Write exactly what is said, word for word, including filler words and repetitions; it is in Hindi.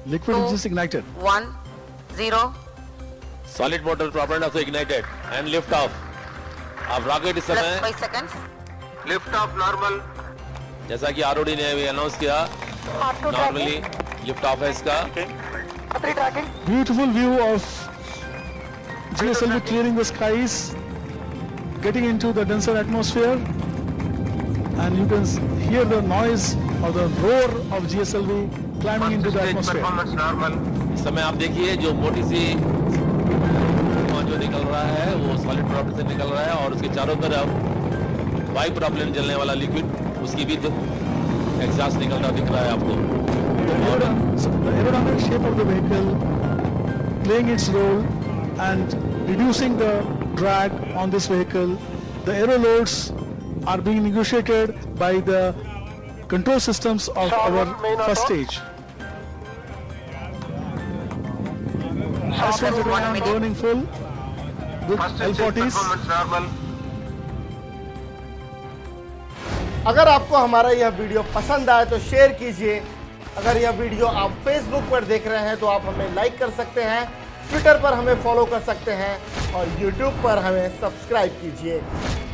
Liquid is just ignited. One, zero. Solid motor propellant also ignited and lift off. अब रॉकेट इस Plus समय five seconds. Lift off normal. जैसा कि आरओडी ने अभी अनाउंस किया, नॉर्मली लिफ्ट ऑफ है इसका. Beautiful view of G S L V clearing the skies, getting into the denser atmosphere, and you can hear the noise or the roar of G S L V climbing into the Stage atmosphere. performance normal. इस समय आप देखिए जो मोटी सी धुआं जो निकल रहा है वो सॉलिड प्रोपेलर से निकल रहा है और उसके चारों तरफ बाई प्रोपेलर जलने वाला लिक्विड, उसकी भी एग्जॉस्ट निकलता दिख रहा है आपको. The aerodynamic, so the aerodynamic shape of the vehicle playing its role and reducing the drag on this vehicle. The aero loads are being negotiated by the control systems of our first stage. S one thirty-one burning full with First L stage forties. performance normal. अगर आपको हमारा यह वीडियो पसंद आए तो शेयर कीजिए. अगर यह वीडियो आप फेसबुक पर देख रहे हैं तो आप हमें लाइक कर सकते हैं, ट्विटर पर हमें फॉलो कर सकते हैं और यूट्यूब पर हमें सब्सक्राइब कीजिए.